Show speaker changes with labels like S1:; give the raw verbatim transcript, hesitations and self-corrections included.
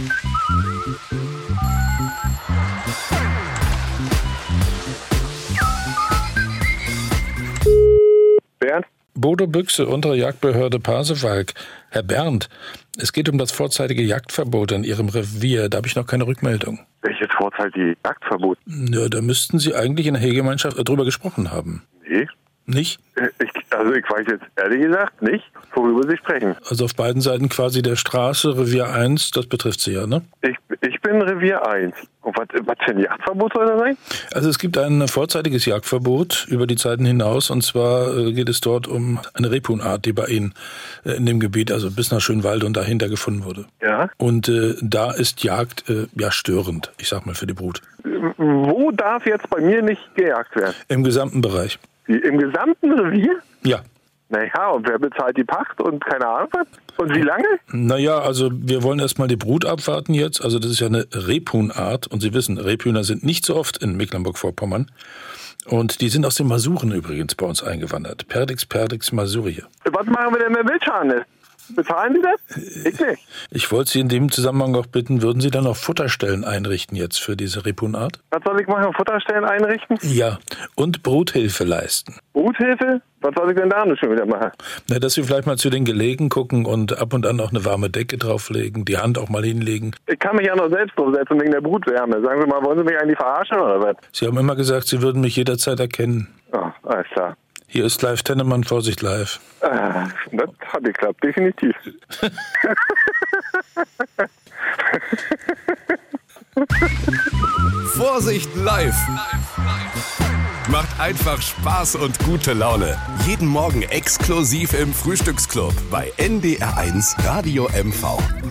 S1: Bernd?
S2: Bodo Büchse, untere Jagdbehörde Pasewalk. Herr Bernd, es geht um das vorzeitige Jagdverbot in Ihrem Revier. Da habe ich noch keine Rückmeldung.
S1: Welches vorzeitige Jagdverbot?
S2: Ja, da müssten Sie eigentlich in der Heggemeinschaft drüber gesprochen haben.
S1: Nee.
S2: Nicht?
S1: Ich, also ich weiß jetzt ehrlich gesagt nicht, worüber Sie sprechen.
S2: Also auf beiden Seiten quasi der Straße, Revier eins, das betrifft Sie ja, ne?
S1: Ich, ich bin Revier eins. Und was, was für ein Jagdverbot soll das sein?
S2: Also es gibt ein vorzeitiges Jagdverbot über die Zeiten hinaus. Und zwar äh, geht es dort um eine Rebhuhnart, die bei Ihnen äh, in dem Gebiet, also bis nach Schönwalde und dahinter gefunden wurde.
S1: Ja.
S2: Und äh, da ist Jagd äh, ja störend, ich sag mal, für die Brut.
S1: Wo darf jetzt bei mir nicht gejagt werden?
S2: Im gesamten Bereich.
S1: Wie, im gesamten Revier?
S2: Ja.
S1: Naja, und wer bezahlt die Pacht und keine Ahnung was? Und wie lange?
S2: Naja, also wir wollen erstmal die Brut abwarten jetzt. Also das ist ja eine Rebhuhnart. Und Sie wissen, Rebhühner sind nicht so oft in Mecklenburg-Vorpommern. Und die sind aus den Masuren übrigens bei uns eingewandert. Perdix, Perdix, Masurie.
S1: Was machen wir denn mit Wildschweinen? Bezahlen Sie das? Ich nicht.
S2: Ich wollte Sie in dem Zusammenhang auch bitten, würden Sie dann noch Futterstellen einrichten jetzt für diese Rebhuhnart?
S1: Was soll ich machen? Futterstellen einrichten?
S2: Ja, und Bruthilfe leisten.
S1: Bruthilfe? Was soll ich denn da noch schon wieder machen?
S2: Na, dass Sie vielleicht mal zu den Gelegen gucken und ab und an auch eine warme Decke drauflegen, die Hand auch mal hinlegen.
S1: Ich kann mich ja noch selbst draufsetzen wegen der Brutwärme. Sagen Sie mal, wollen Sie mich eigentlich verarschen oder was?
S2: Sie haben immer gesagt, Sie würden mich jederzeit erkennen.
S1: Oh, alles klar.
S2: Hier ist Live Tennemann, Vorsicht live.
S1: Ah, das hat geklappt, definitiv.
S3: Vorsicht live. Macht einfach Spaß und gute Laune. Jeden Morgen exklusiv im Frühstücksclub bei N D R eins Radio M V.